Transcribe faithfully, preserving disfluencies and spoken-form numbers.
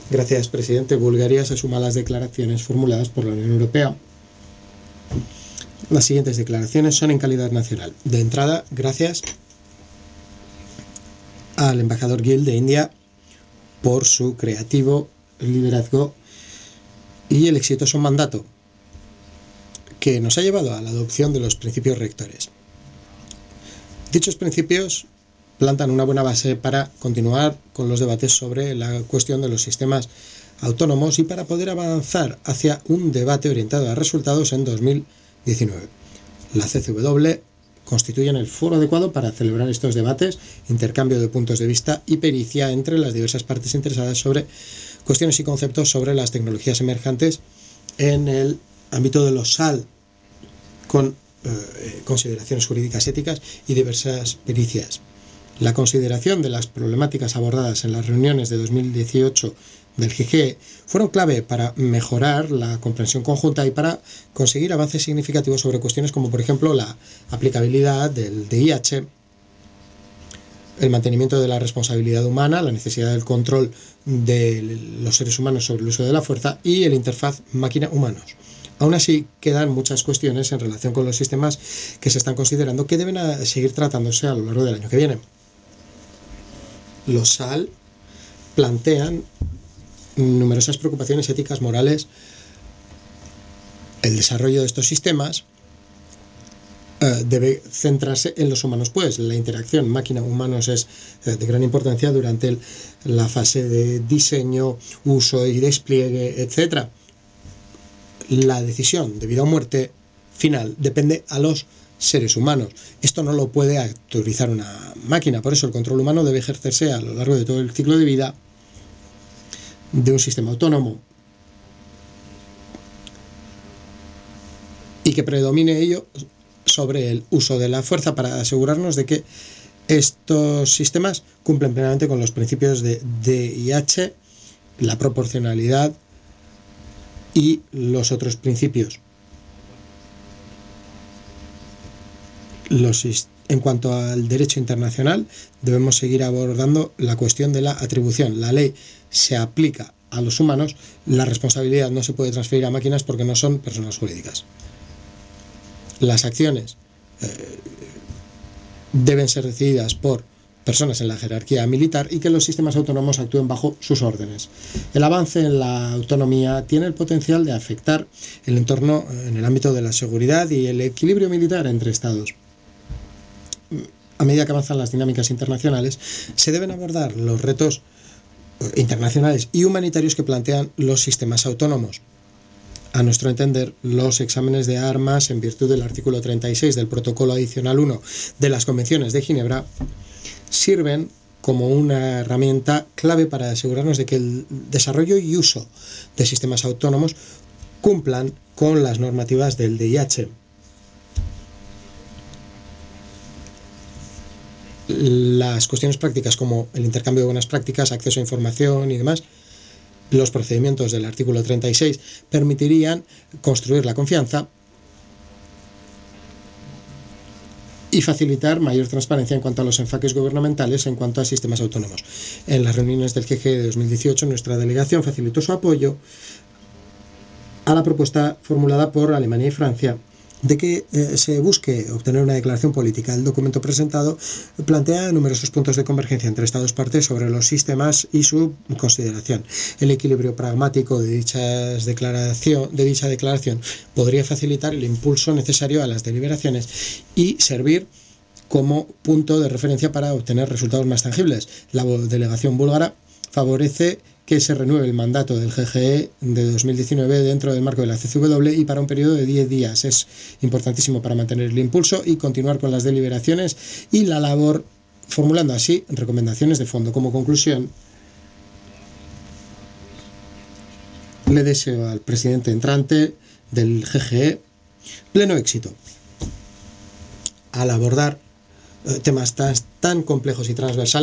Gracias, presidente. Bulgaria se suma a las declaraciones formuladas por la Unión Europea. Las siguientes declaraciones son en calidad nacional. De entrada, gracias al embajador Gill de India por su creativo liderazgo y el exitoso mandato que nos ha llevado a la adopción de los principios rectores. Dichos principios plantan una buena base para continuar con los debates sobre la cuestión de los sistemas autónomos y para poder avanzar hacia un debate orientado a resultados en dos mil diecinueve. La C C W constituye el foro adecuado para celebrar estos debates, intercambio de puntos de vista y pericia entre las diversas partes interesadas sobre cuestiones y conceptos sobre las tecnologías emergentes en el ámbito de los S A L, con eh, consideraciones jurídicas éticas y diversas pericias. La consideración de las problemáticas abordadas en las reuniones de dos mil dieciocho del G G E fueron clave para mejorar la comprensión conjunta y para conseguir avances significativos sobre cuestiones como, por ejemplo, la aplicabilidad del D I H, el mantenimiento de la responsabilidad humana, la necesidad del control de los seres humanos sobre el uso de la fuerza y el interfaz máquina-humanos. Aún así, quedan muchas cuestiones en relación con los sistemas que se están considerando que deben seguir tratándose a lo largo del año que viene. Los S A L plantean numerosas preocupaciones éticas, morales. El desarrollo de estos sistemas eh, debe centrarse en los humanos, pues la interacción máquina-humanos es eh, de gran importancia durante el, la fase de diseño, uso y despliegue, etcétera. La decisión de vida o muerte final depende a los seres humanos. Esto no lo puede autorizar una máquina, por eso el control humano debe ejercerse a lo largo de todo el ciclo de vida de un sistema autónomo y que predomine ello sobre el uso de la fuerza para asegurarnos de que estos sistemas cumplen plenamente con los principios de D I H, la proporcionalidad y los otros principios. Los, en cuanto al derecho internacional, debemos seguir abordando la cuestión de la atribución. La ley se aplica a los humanos, la responsabilidad no se puede transferir a máquinas porque no son personas jurídicas. Las acciones eh, deben ser decididas por personas en la jerarquía militar y que los sistemas autónomos actúen bajo sus órdenes. El avance en la autonomía tiene el potencial de afectar el entorno en el ámbito de la seguridad y el equilibrio militar entre estados. A medida que avanzan las dinámicas internacionales, se deben abordar los retos internacionales y humanitarios que plantean los sistemas autónomos. A nuestro entender, los exámenes de armas, en virtud del artículo treinta y seis del Protocolo Adicional uno de las Convenciones de Ginebra, sirven como una herramienta clave para asegurarnos de que el desarrollo y uso de sistemas autónomos cumplan con las normativas del D I H. Las cuestiones prácticas como el intercambio de buenas prácticas, acceso a información y demás, los procedimientos del artículo treinta y seis permitirían construir la confianza y facilitar mayor transparencia en cuanto a los enfoques gubernamentales en cuanto a sistemas autónomos. En las reuniones del G G E de dos mil dieciocho, nuestra delegación facilitó su apoyo a la propuesta formulada por Alemania y Francia de que eh, se busque obtener una declaración política. El documento presentado plantea numerosos puntos de convergencia entre Estados partes sobre los sistemas y su consideración. El equilibrio pragmático de, dichas declaración, de dicha declaración podría facilitar el impulso necesario a las deliberaciones y servir como punto de referencia para obtener resultados más tangibles. La delegación búlgara favorece que se renueve el mandato del G G E de dos mil diecinueve dentro del marco de la C C W y para un periodo de diez días. Es importantísimo para mantener el impulso y continuar con las deliberaciones y la labor, formulando así recomendaciones de fondo. Como conclusión, le deseo al presidente entrante del G G E pleno éxito al abordar temas tan, tan complejos y transversales